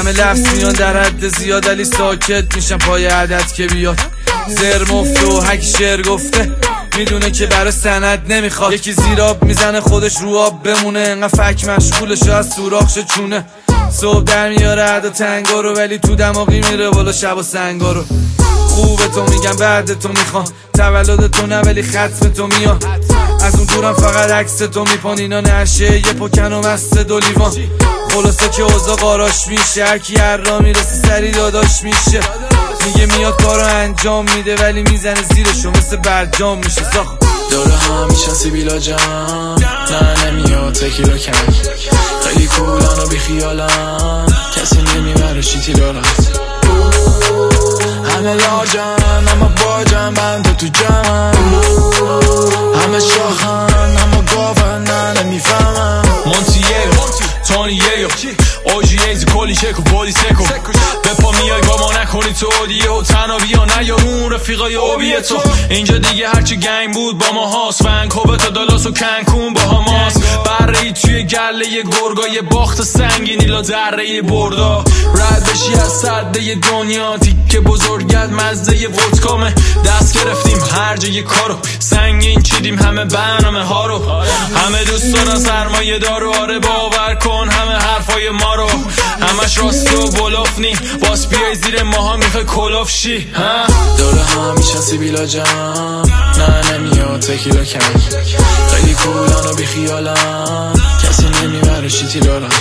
همه لفظ میان در حد زیاد، علی ساکت میشم پای عدد که بیاد. زر مفت و هک شعر گفته میدونه که برای سند نمیخواد. یکی زیراب میزنه خودش رو آب بمونه، انقدر فک مشغولش از سوراخش چونه. صبح در میاره عدا تنگا رو، ولی تو دماغی میره بالا شب و سنگا رو. خوبه تو میگم بعد تو میخوام، تولد تو نه ولی ختم تو میاد. از اون دورم فقط عکس تو میپان، اینا نشه یه پکن و مست دو لیوان. خلاصه که اوضاع قاراش میشه، هرکی هر را میرسه سری داداش میشه. میگه میاد کارو انجام میده ولی میزنه زیرشو مثل برجام میشه. ساخ دوره ها میشن سیبیلا جان، نه نمیاد تکیلا کنک، خیلی کولان و بیخیالن، کسی نمیبره شیتی دارد. همه لاجن اما باجن بنده تو جمعن، همه شاخن اما گاون نه نمیفهمن. مونتییو تونییو اوجی ایزی کلی شکو بودی سکو، بپا میای با ما نکنی تو اودیه و تنها بیا نیارون رفیقای اوبیه تو. اینجا دیگه هرچی گنگ بود با ما هاست، ونکوبه تا دالاس و کنکون با هماست. برهی توی گله گرگای باخت سنگینی لا دره بردا، رد بشی از صده دنیا تیکه بزرگت مزده ودکامه. دست گرفتیم هر جای کارو، سنگین چیدیم همه برنامه ها رو. همه دوست دارن سرمایه دارو، آره باور کن همه حرفای ما رو. همش راست و بلوف نی، باس بیای زیر ماها میخوای کلوف شی. دوره ها میشن سیبیلا جان، نه نمیاد تکیلا کنک، خیلی کولان و بیخیالن، کسی نمیبره شیتی دارن.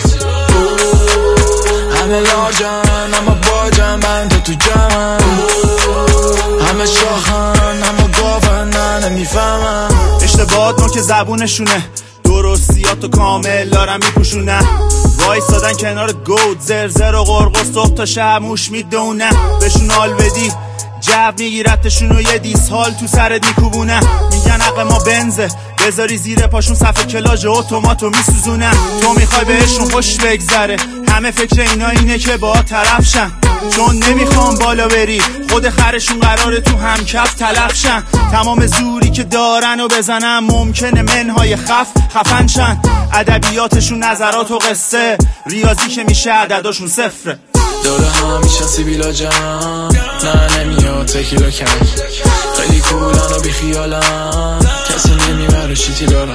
همه لاجن اما باجن بنده تو جمعن، همه شاخن اما گاون نه نمیفهمن. اشتباهات ما که زبونشونه، درستیاتو کامل دارن میپوشونه. وایستادن کنار گود زرزر و غرق و صبح تا شب موش میدونه. بهشون حال بدی جو میگیرتشون و یه دیس حال تو سرت میکوبونه. میگن عقل ما بنزه بذاری زیر پاشون صفحه کلاژ اتوماتو میسوزونه. تو میخوای بهشون خوش بگذره، همه فکر اینا اینه که با طرف شن، چون نمیخوام بالا بری خود خرشون قراره تو هم کف تلف شن. تمام زوری که دارن و بزنن ممکنه منهای خفن شن. ادبیاتشون نظرات و قصه، ریاضی که میشه عدداشون صفره. دوره ها میشن سیبیلا جان، نه نمیاد تکیلا کنک، خیلی کولان و بیخیالن، کسی نمیبره شیتی دارن.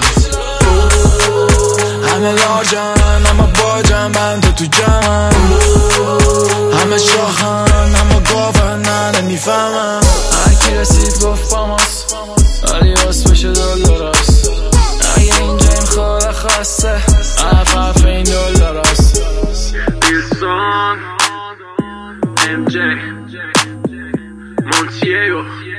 همه لاجن اما باجن بنده تو جمعن، همه شاخن اما گاون نه نمیفهمن. هرکی رسید گفت با ماست، ولی باس بشه $، اگه اینجا این خوره خواسته عرف این $. MJ Montiego